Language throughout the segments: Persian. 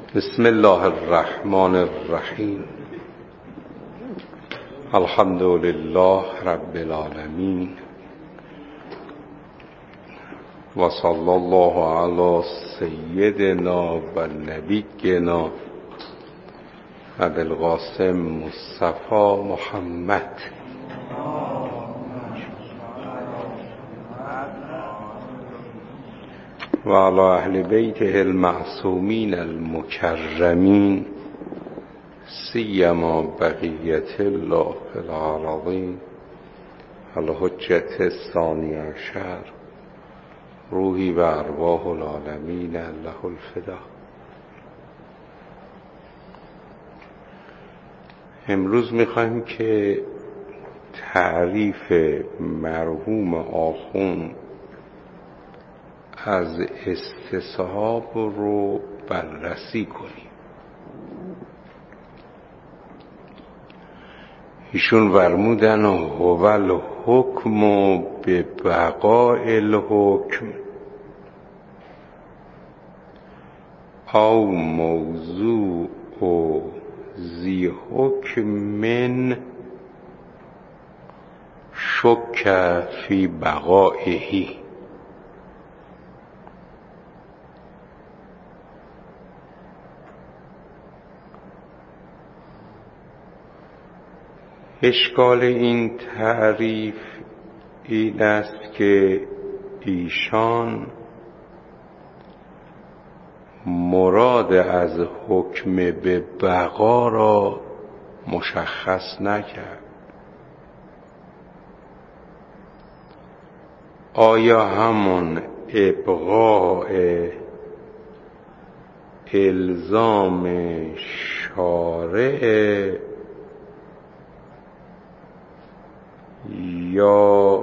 بسم الله الرحمن الرحیم. الحمد لله رب العالمین و صلی الله علی سیدنا و نبینا ابی القاسم مصطفی محمد و علی اهل بیته المعصومین المکرمین سیما بقیت الله فی الارضین الحجة الثانی عشر روحی و ارواح العالمین له الفدا. امروز میخوایم که تعریف مرحوم آخوند از استصحاب رو بررسی کنیم. ایشون فرمودن هو الحکم به بقاء الحکم او موضوع ذی حکم شک فی بقائه. اشکال این تعریف این است که ایشان مراد از حکم به بقا را مشخص نکرد. آیا همون ابقاء الزام شارع یا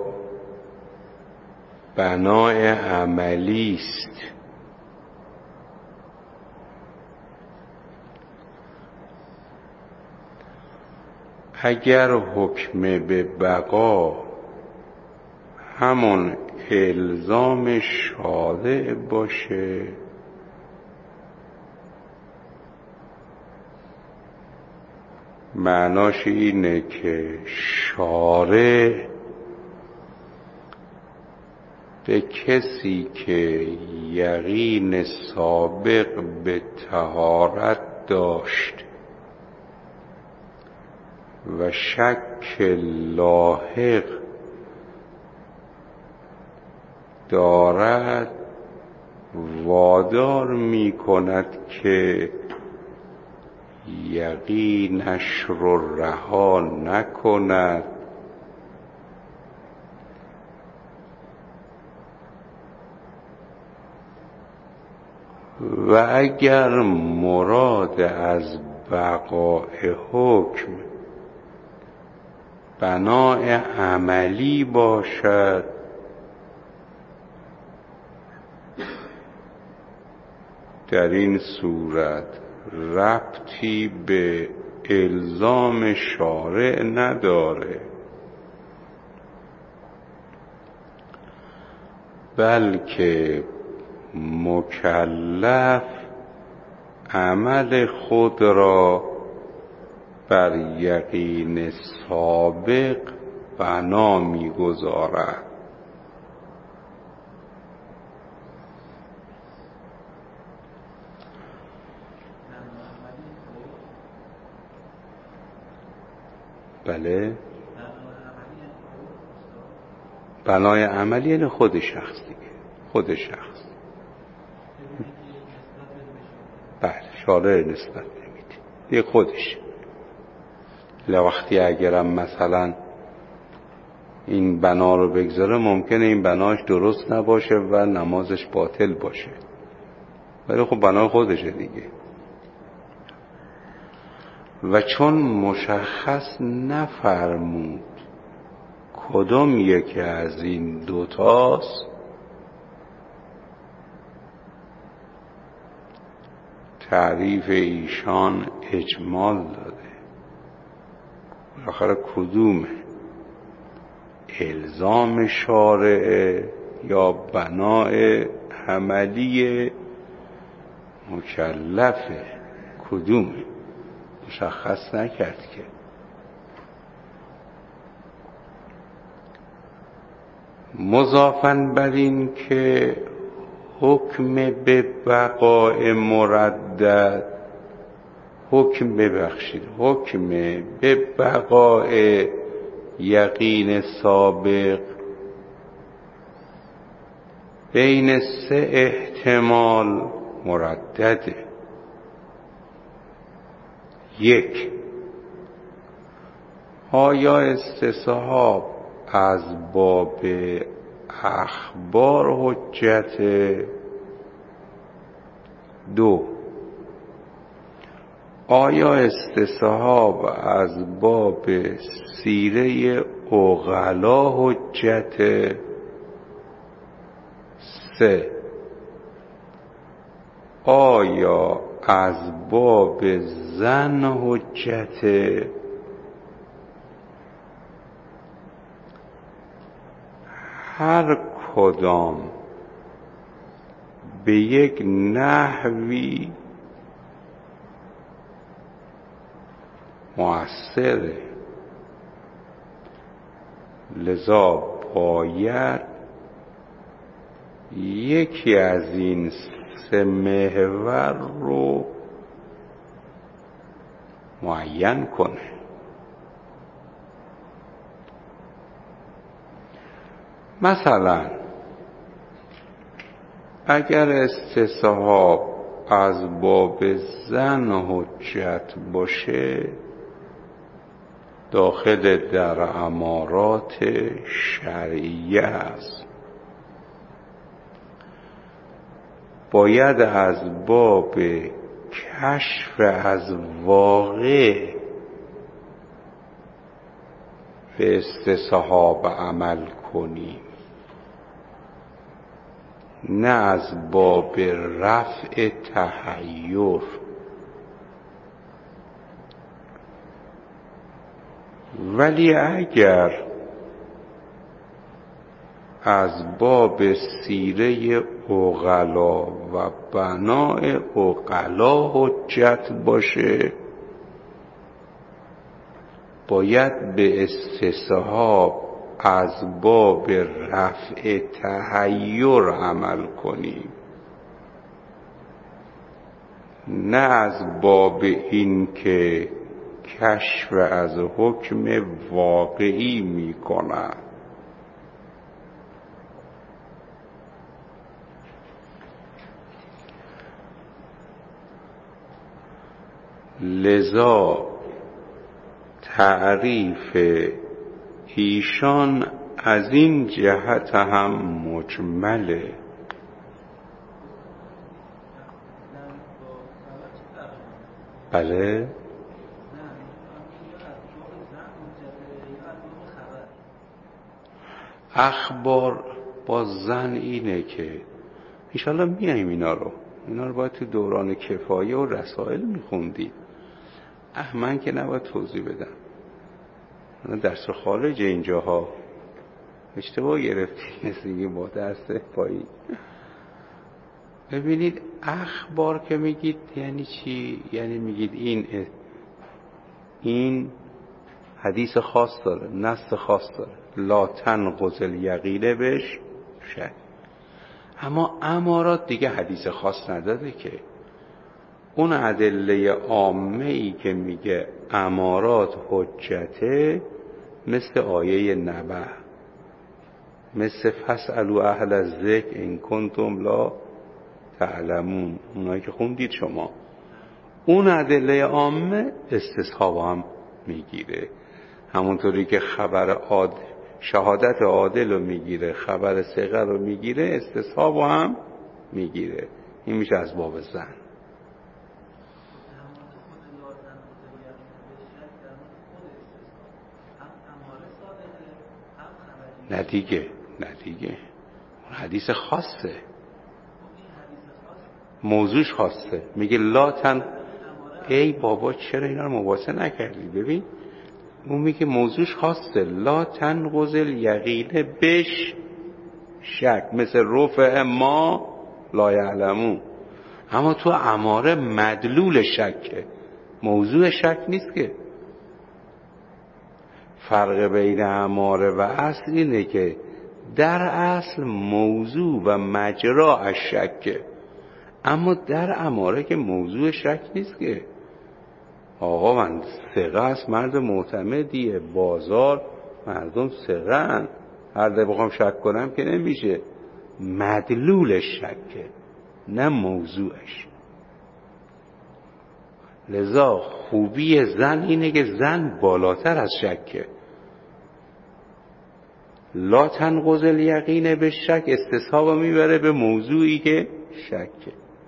بنای عملی است؟ اگر حکم به بقا همون الزام شارع باشه معناش اینه که شارع به کسی که یقین سابق به طهارت داشت و شک لاحق دارد وادار می کند که یقینش رو رها نکند و اگر مراد از بقاء حکم بنای عملی باشد در این صورت ربطی به الزام شارع نداره، بلکه مکلف عمل خود را بر یقین سابق بنا می‌گذارد. بله، بنای عملی یعنی خود شخص دیگه، خود شخص. بله، شارع نسبت نمیده دیگه خودش. وقتی اگرم مثلا این بنا رو بگذاره ممکنه این بناش درست نباشه و نمازش باطل باشه، ولی خب بنای خودشه دیگه. و چون مشخص نفرمود کدام یکی از این دوتاست، تعریف ایشان اجمال داده. آخر کدومه؟ الزام شارع یا بنای عملی مکلفه، کدومه مشخص نکرد که. مضافاً بر این که حکم به بقاء مردد، حکم به بقاء یقین سابق بین 3 احتمال مردده. 1. آیا استصحاب از باب اخبار حجت؟ 2. آیا استصحاب از باب سیره عقلا حجت؟ 3. آیا از باب ظن حجت؟ هر کدام به یک نحوی مؤثره، لذا باید یکی از این 3 محور رو معین کنه. مثلا اگر استصحاب از باب ظن حجت باشه، داخل در امارات شرعیه است، باید از باب کشف از واقع به استصحاب عمل کنیم، نه از باب رفع تحیر. ولی اگر از باب سیره عقلا و بناء عقلا حجت باشه، باید به استصحاب از باب رفع تحیر عمل کنیم، نه از باب این که کشف از حکم واقعی می کند. لذا تعریف ایشان از این جهت هم مجمله. بله؟ اخبار با ظن اینه که انشالله میایم اینا رو باید تو دوران کفایه و رسائل میخوندید. من که نباید توضیح بدم، درس خارج اینجاها اشتباه گرفتید مثل با درس پایی. ببینید اخبار که میگید یعنی چی؟ یعنی میگید این حدیث خاص داره، نص خاص داره، لا تنقض الیقین بهش شک. اما امارات دیگه حدیث خاص نداده که. اون ادله عامه ای که میگه امارات حجته، مثل آیه نبأ، مثل فاسألوا اهل الذکر ان کنتم لا تعلمون، اونایی که خوندید شما. اون ادله عامه استصحاب هم میگیره، همونطوری که خبر شهادت عادل رو میگیره، خبر ثقه رو میگیره، استصحاب هم میگیره. این میشه از باب ظن. نه دیگه اون حدیث خاصه، موضوعش خاصه. میگه لا تن، ای بابا چرا اینا رو مباحثه نکردی؟ ببین اون میگه موضوعش خاصه، لا تنقض الیقین بش شک، مثل رفع ما لا یعلمون. اما تو اماره مدلول شکه، موضوع شک نیست که. فرق بین اماره و اصل اینه که در اصل موضوع و مجرا از شکه، اما در اماره که موضوع شک نیست که. آقا من ثقه است، مرد معتمدیه، بازار مردم ثقه ان، هر ده بخوام شک کنم که نمیشه. مدلولش شکه نه موضوعش. لذا خوبی زن اینه که زن بالاتر از شکه. لا تنقض الیقین به شک، استصحاب میبره به موضوعی که شکه.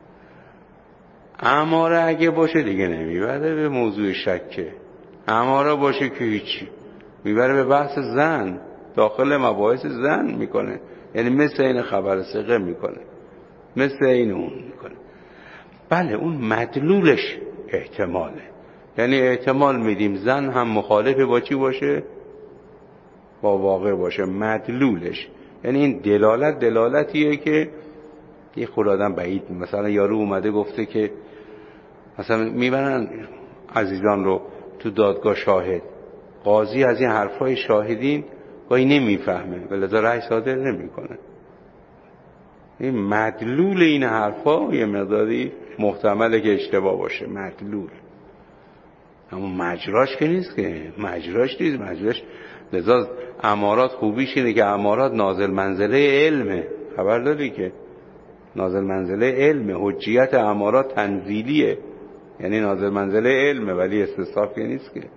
اماره اگه باشه دیگه نمیبره به موضوع شکه. اماره باشه که هیچی، میبره به بحث زن، داخل مباحث زن میکنه. یعنی مثل این خبر ثقه میکنه، مثل این اون میکنه. بله اون مدلولش احتماله، یعنی احتمال میدیم زن هم مخالف با چی باشه؟ با واقع باشه. مدلولش یعنی این دلالتیه که یه خود آدم بعید. مثلا یارو اومده گفته که مثلا میبرن عزیزان رو تو دادگاه شاهد، قاضی از این حرفای شاهدین گاهی نمیفهمه ولذا رأی صادر نمیکنه. این مدلول این حرفا یه مقداری محتمله که اشتباه باشه. مدلول اما مجراش که نیست که. مجراش لذا امارات خوبیش اینه که امارات نازل منزله علمه. خبر داری که نازل منزله علمه. حجیت امارات تنزیلیه، یعنی نازل منزله علمه، ولی استصحاب که نیست که.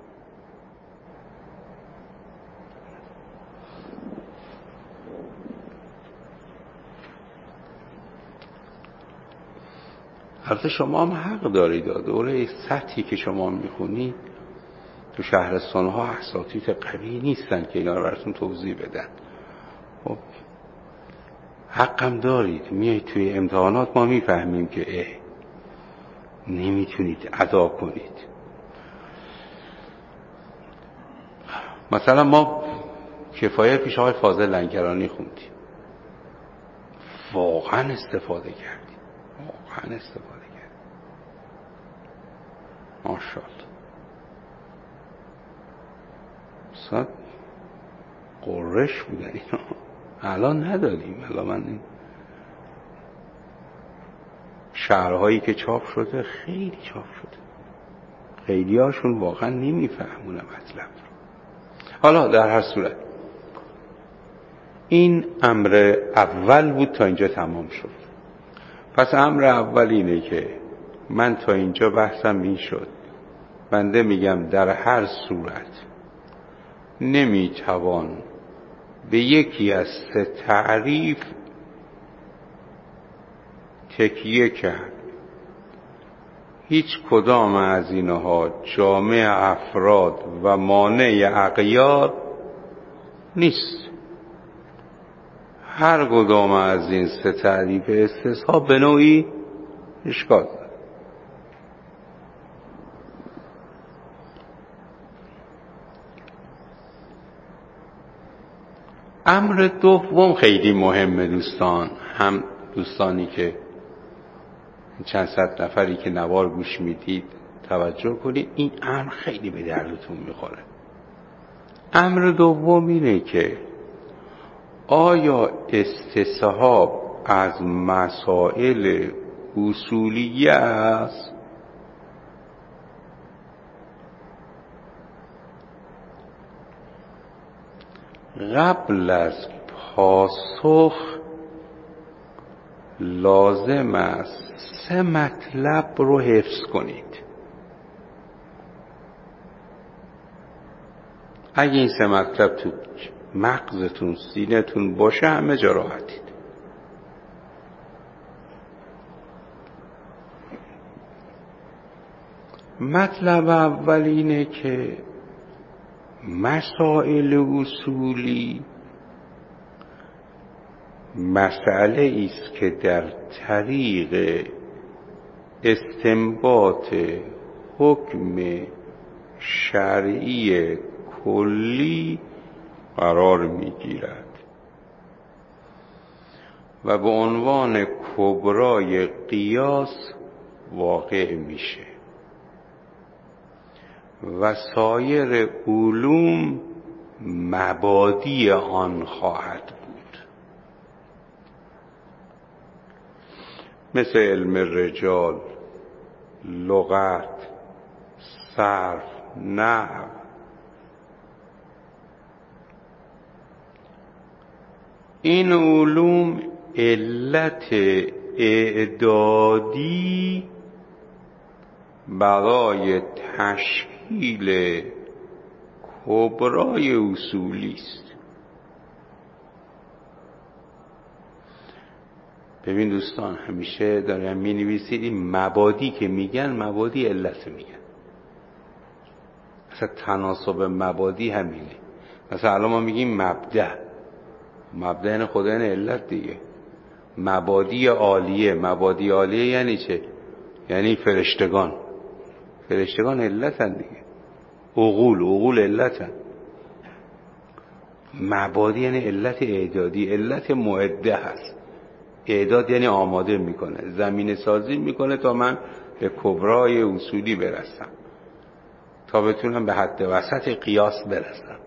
البته شما هم حق دارید، دوره سطحی که شما میخونید تو شهرستان ها اساتید قوی نیستن که اینا رو براتون توضیح بدن. خب حقم دارید، میایید توی امتحانات ما میفهمیم که نمیتونید ادا کنید. مثلا ما کفایه پیش آقای فاضل لنگرانی خوندیم، واقعا استفاده کردیم، ماشاءالله. صد قرش بودن اینا، الان نداریم. الان من این شعرهایی که چاپ شده خیلی چاپ شده، خیلی هاشون واقعا نمیفهمونه مطلب رو. حالا در هر صورت این امر اول بود، تا اینجا تمام شد. پس امر اول اینه که من تا اینجا بحثم این شد، بنده میگم در هر صورت نمیتوان به یکی از سه تعریف تکیه کرد. هیچ کدام از اینها جامع افراد و مانع اغیار نیست. هر کدام از این سه تعریف استصحاب به نوعی اشکال داره. امر دوم خیلی مهمه دوستان، هم دوستانی که چند صد نفری که نوار گوش میدید توجه کنید، این امر خیلی به دردتون میخوره. امر دوم اینه که آیا استصحاب از مسائل اصولیه است؟ قبل از پاسخ لازم است سه مطلب رو حفظ کنید. اگه این سه مطلب تو مغزتون، سینه‌تون باشه، همه جا راحتید. مطلب اول اینه که مسائل اصولی مسئله ایست که در طریق استنباط حکم شرعی کلی قرار میگیرد و به عنوان کبرای قیاس واقع میشه و سایر علوم مبادی آن خواهد بود، مثل علم رجال، لغت، صرف، نحو. این علوم علت اعدادی برای تشکیل کبرای اصولی است. ببین دوستان، همیشه دارم می نویسید این مبادی که میگن مبادی علت میگن. مثلا تناسب مبادی همینه. مثلا الان ما میگیم مبدأ این خدا این علت دیگه. مبادی عالیه یعنی چه؟ یعنی فرشتگان علتن دیگه. عقول علتن. مبادی یعنی علت اعدادی، علت معده هست. اعداد یعنی آماده میکنه، زمینه سازی میکنه تا من به کبرای اصولی برسم، تا بتونم به حد وسط قیاس برسم.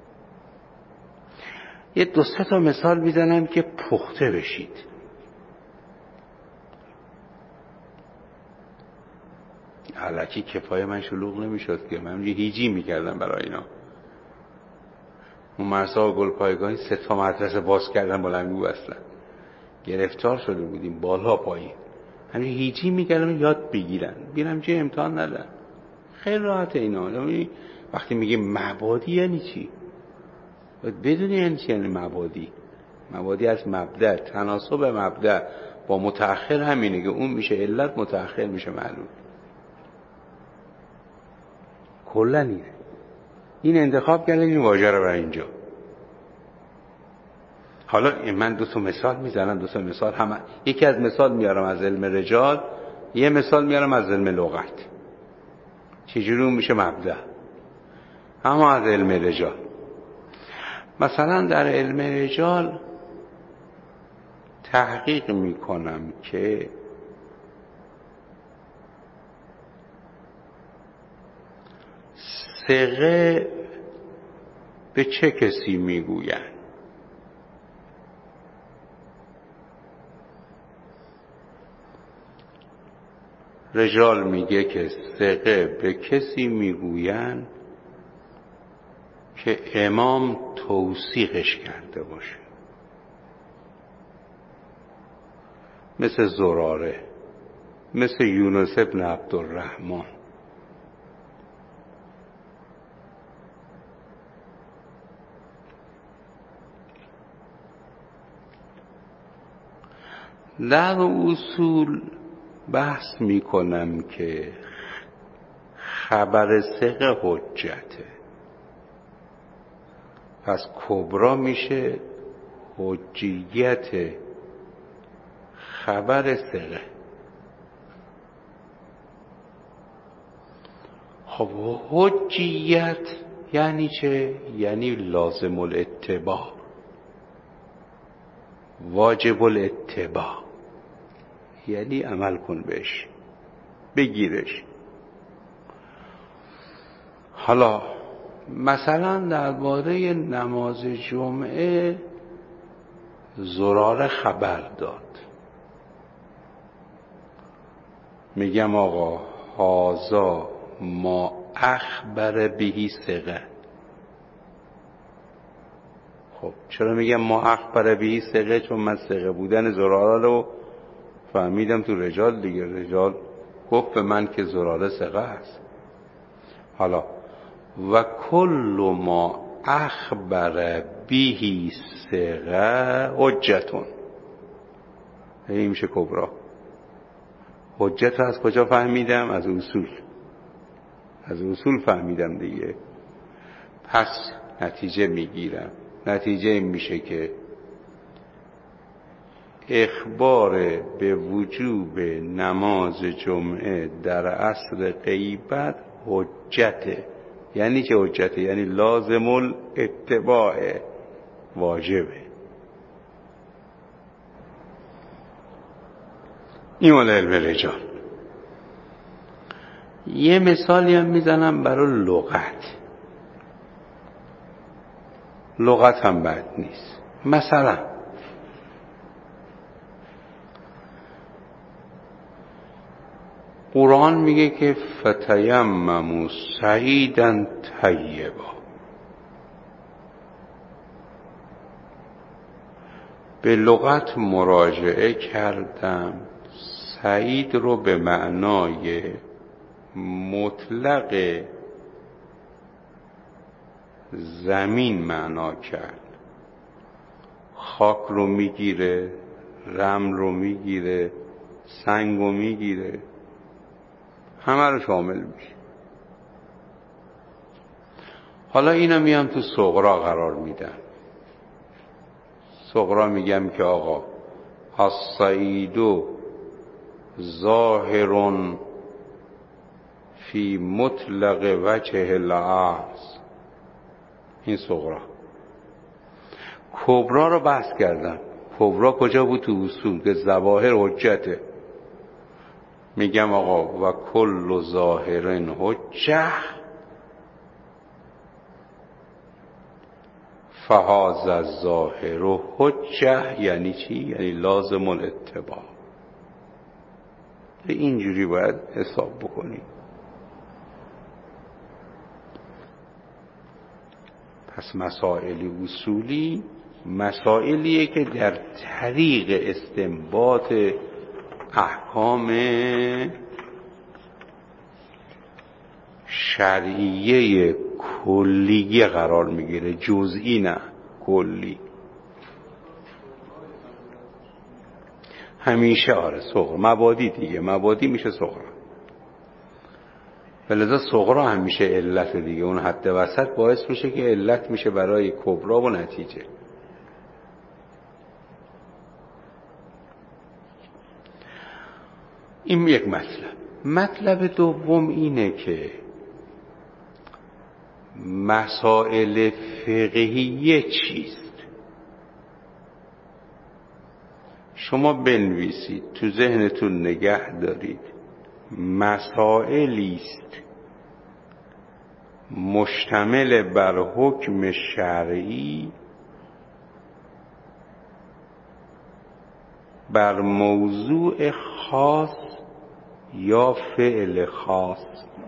یه 2-3 تا مثال میزنم که پخته بشید. الکی کفایه من شلوغ نمیشد که من هیجی میکردم برای اینا. اون مرسا و گلپایگانی 3 تا مدرسه باز کردن، بلندگو بستن، گرفتار شده بودیم بالا پایین. همین هیجی میکردم یاد بگیرن، بیرم چه امتحان ندن. خیلی راحت اینا. وقتی میگیم مبادی یعنی چی؟ باید بدونی یعنی چی. یعنی مبادی از مبدأ، تناسب مبدأ با متأخر همینه که اون میشه علت، متأخر میشه معلول. کلا این انتخاب کردن این واژه رو برای اینجا. حالا من 2 تا مثال میزنم، 2 تا مثال هم. یکی از مثال میارم از علم رجال، یه مثال میارم از علم لغت. چجوری اون میشه مبدأ؟ اما از علم رجال، مثلا در علم رجال تحقیق میکنم که ثقه به چه کسی میگویند. رجال میگه که ثقه به کسی میگویند که امام توثیقش کرده باشه، مثل زراره، مثل یونس ابن عبدالرحمن. در اصول بحث میکنم که خبر ثقه حجته، پس کبرا میشه حجیت خبر ثقه. خب حجیت یعنی چه؟ یعنی لازم الاتباع، واجب الاتباع، یعنی عمل کن بهش، بگیرش. حالا مثلا درباره نماز جمعه زراره خبر داد، میگم آقا هازا ما اخبر بهی ثقه. خب چرا میگم ما اخبر بهی ثقه؟ چون من ثقه بودن زراره رو فهمیدم تو رجال دیگه. رجال گفت به من که زراره ثقه است. حالا و کل ما اخبر بهی ثقه حجتون، این میشه کبرا. حجت از کجا فهمیدم؟ از اصول فهمیدم دیگه. پس نتیجه میگیرم. نتیجه این میشه که اخبار به وجوب نماز جمعه در عصر غیبت حجته. یعنی چه حجته؟ یعنی لازم الاتباع، واجبه. این مال علم رجال. یه مثالی هم میزنم برای لغت هم بد نیست. مثلا قرآن میگه که فتیمموا صعیدا طیبا، به لغت مراجعه کردم، سعید رو به معنای مطلق زمین معنا کرد. خاک رو میگیره، رمل رو میگیره، سنگ رو میگیره، همه رو شامل میشه. حالا اینو میام تو صغرا قرار میدم. صغرا میگم که آقا الصعید ظاهر فی مطلق وجه الارض. این صغرا. کبرا رو بحث کردم. کبرا کجا بود تو اصول؟ که ظواهر حجته. میگم آقا و کل ظاهر حجه فهذا الظاهر حجه. یعنی چی؟ یعنی لازم الاتباع. اینجوری باید حساب بکنیم. پس مسائل اصولی مسائلیه که در طریق استنباط احکام شرعیه کلیه قرار میگیره، جزئی نه، کلی. همیشه آره صغرا، مبادی دیگه، مبادی میشه صغرا. ولذا صغرا همیشه علت دیگه، اون حد وسط باعث میشه که علت میشه برای کبرا و نتیجه. این یک مطلب. مطلب دوم اینه که مسائل فقهیه چیست؟ شما بنویسید، تو ذهنتون نگه دارید، مسائلی است مشتمل بر حکم شرعی بر موضوع خاص یا فعل خاص.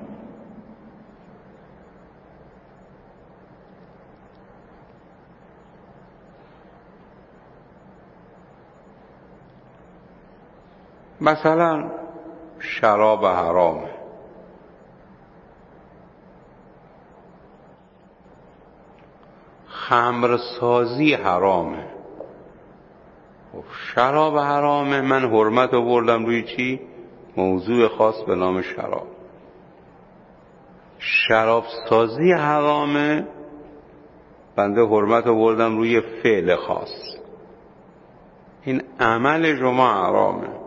مثلا شراب حرامه، خمرسازی حرامه. شراب حرامه، من حرمت آوردم روی چی؟ موضوع خاص به نام شراب. شراب سازی حرامه، بنده حرمت آوردم روی فعل خاص. این عمل شما حرامه.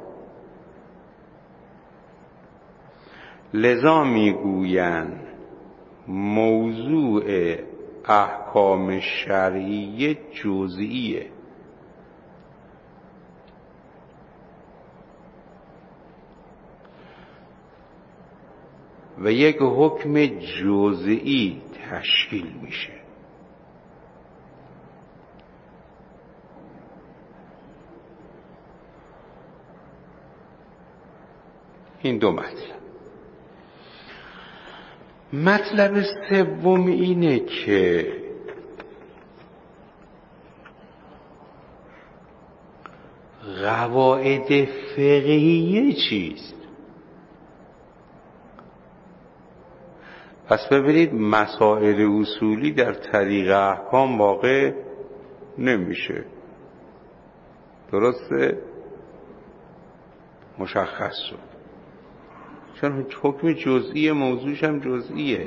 لذا میگویند موضوع احکام شرعیه جزئیه. و یک حکم جزئی تشکیل میشه. این دو مطلب. مطلب سوم اینه که قواعد فقهیه چیست؟ پس ببینید مسائل اصولی در طریق احکام واقع نمیشه. درسته؟ مشخص شد. چون حکم جزئی موضوعش هم جزئیه.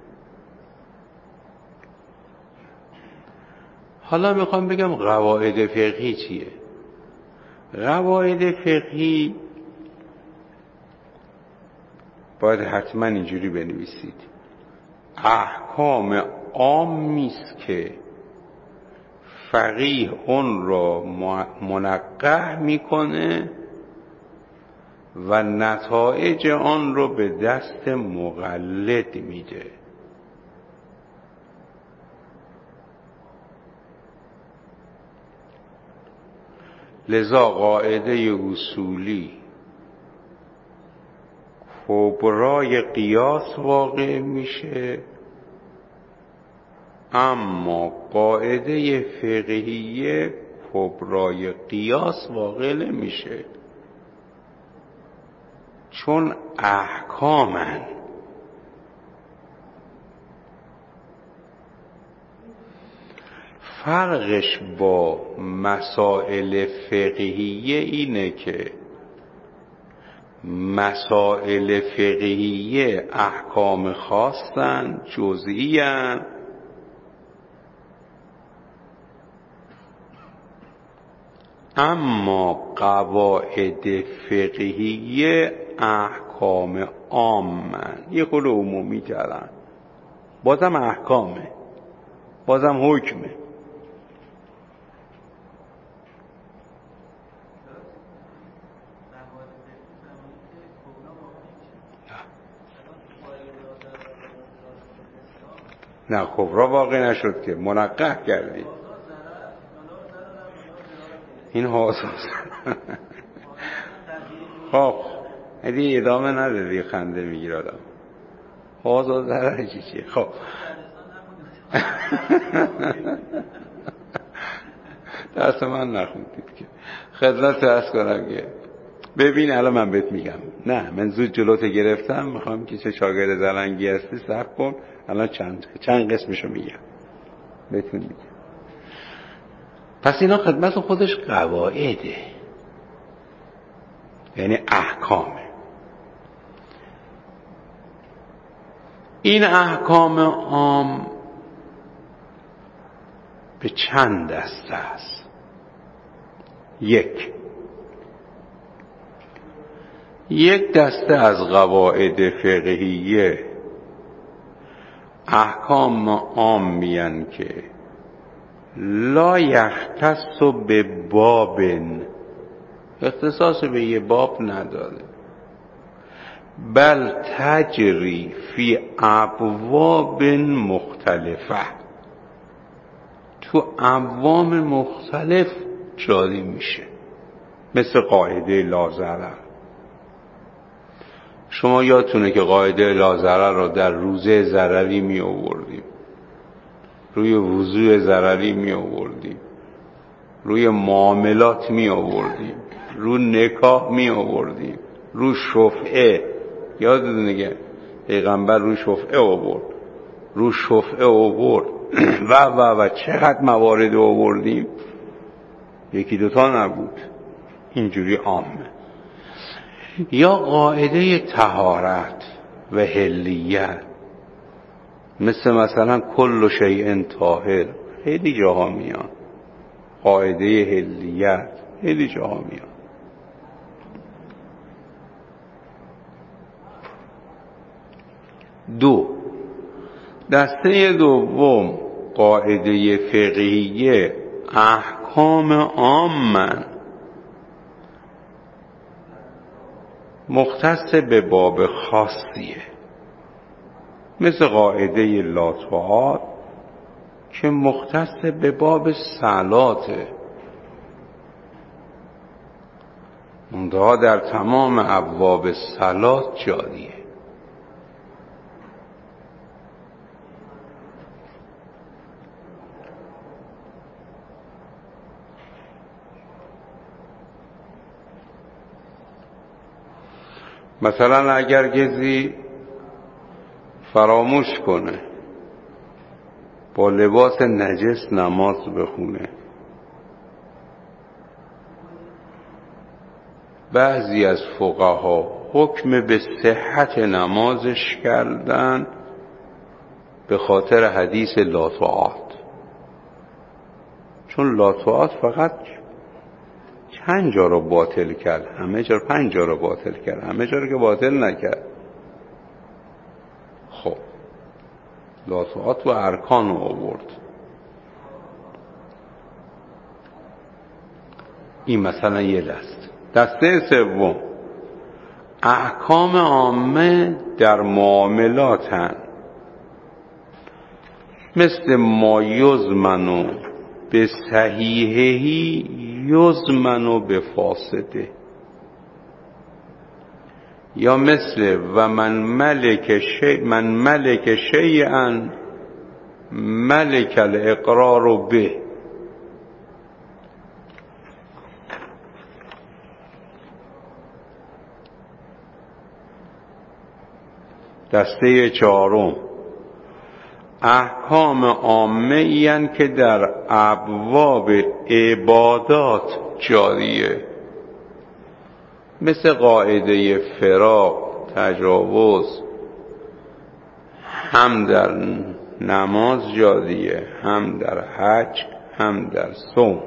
حالا میخوام بگم قواعد فقهی چیه؟ قواعد فقهی باید حتما اینجوری بنویسید: احکام عامی است که فقیه اون را منقح میکنه و نتایج آن رو به دست مقلد میده. لذا قاعده اصولی کبرای قیاس واقع میشه، اما قاعده فقهیه کبرای قیاس واقع نمیشه، چون احکامن. فرقش با مسائل فقهیه اینه که مسائل فقهیه احکام خاصن، جزئی‌اند، اما قواعد فقهیه احکام عامن، یه قول عمومی کردن، بازم احکامه، بازم حکمه. نه کبرا واقع نشد که منقح کردی این حاساس. خب ادی ادامه نداری، خنده میگیر آدم. حاساس ضرر چیه؟ خب درس من نخوندید که خدمت عرض کنم که ببین الان من بهت میگم، نه من زود جلوت گرفتم، میخوام که چه شاگرد زرنگی هستی صبر کن، الان چند قسمشو میگم بهتون میگم. پس اینا خدمت خودش قواعده، یعنی احکامه. این احکام عام به چند دسته است. یک دسته از قواعد فقهیه احکام عام میان که لا یختص به باب، اختصاص به یه باب نداره، بل تجری فی ابواب مختلفه، تو ابواب مختلف جاری میشه، مثل قاعده لا ضرر. شما یادتونه که قاعده لا ضرر رو در روزه ضرری می آوردیم، روی وضوء ضرری می آوردیم، روی معاملات می آوردیم، روی نکاح می آوردیم، روی شفعه، یادتونه که پیغمبر روی شفعه آورد، روی شفعه آورد و چقدر موارد آوردیم، یکی دوتا نبود، اینجوری عامه. یا قاعده طهارت و حلیت، مثلا کل شیء طاهر، خیلی جاها میان. قاعده حلیت خیلی جاها میان. دسته دوم قاعده فقهیه احکام عامن، مختص به باب خاصیه، مثل قاعده لا طاعات که مختص به باب صلاته، منتها در تمام ابواب صلات جاریه. مثلا اگر کسی فراموش کنه با لباس نجس نماز بخونه، بعضی از فقها حکم به صحت نمازش کردن به خاطر حدیث لا طاعات، چون لا طاعات فقط چند جا رو باطل کرد، همه جا 5 جا رو باطل کرد، همه جا رو که باطل نکرد. خب لا طاعات و ارکان رو آورد. این مثلا یه دسته سوم احکام عامه در معاملاتن، مثل ما یضمن به صحیحهی یضمن به فاسده، یا مثل و من ملک شیئا ملک الاقرار به. دسته چهارم احکام عامه این که در ابواب عبادات جاریه، مثل قاعده فراق، تجاوز، هم در نماز جاریه، هم در حج، هم در صوم.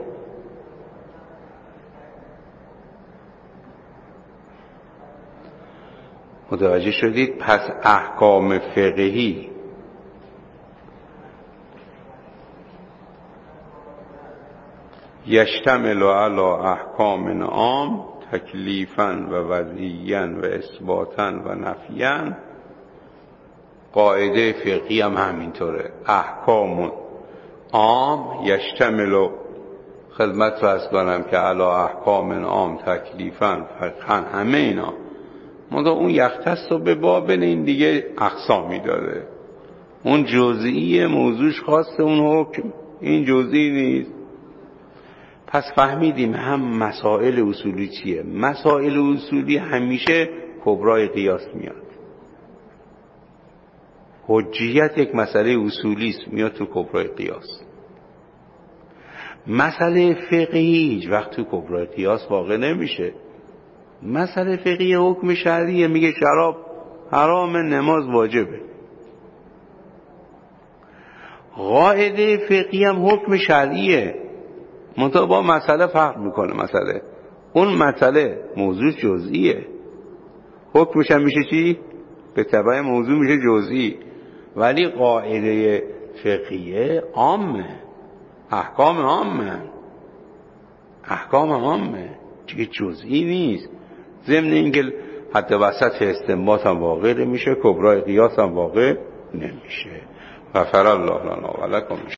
متوجه شدید؟ پس احکام فقهی یشتمل علی احکام عام تکلیفاً و وضعیاً و اثباتاً و نفیاً. قاعده فقهی هم همینطوره، احکام عام یشتمل، خدمت رو از کنم که علی احکام عام تکلیفاً فقهاً، همه اینا. مگه اون یختص رو به بابن این دیگه اقسامی داره، اون جزئی موضوعش خاصه اون حکم، این جزئی نیست. پس فهمیدیم هم مسائل اصولی چیه. مسائل اصولی همیشه کبرای قیاس میاد. حجیت یک مسئله اصولی است، میاد تو کبرای قیاس. مسئله فقهی هیچ وقت تو کبرای قیاس واقع نمیشه. مسئله فقهی حکم شرعیه، میگه شراب حرام، نماز واجبه. قاعده فقهی هم حکم شرعیه، منتها با مسئله فرق میکنه. مسئله اون مسئله موضوع جزئیه، حکمش هم میشه چی؟ به تبع موضوع میشه جزئی. ولی قاعده فقهیه عامه، احکام عامه، احکام عامه، چیه جزئی نیست. ضمن اینکه حتی وسط استنباط هم واقع نمیشه، کبرای قیاس هم واقع نمیشه. غفر الله لنا و لکم.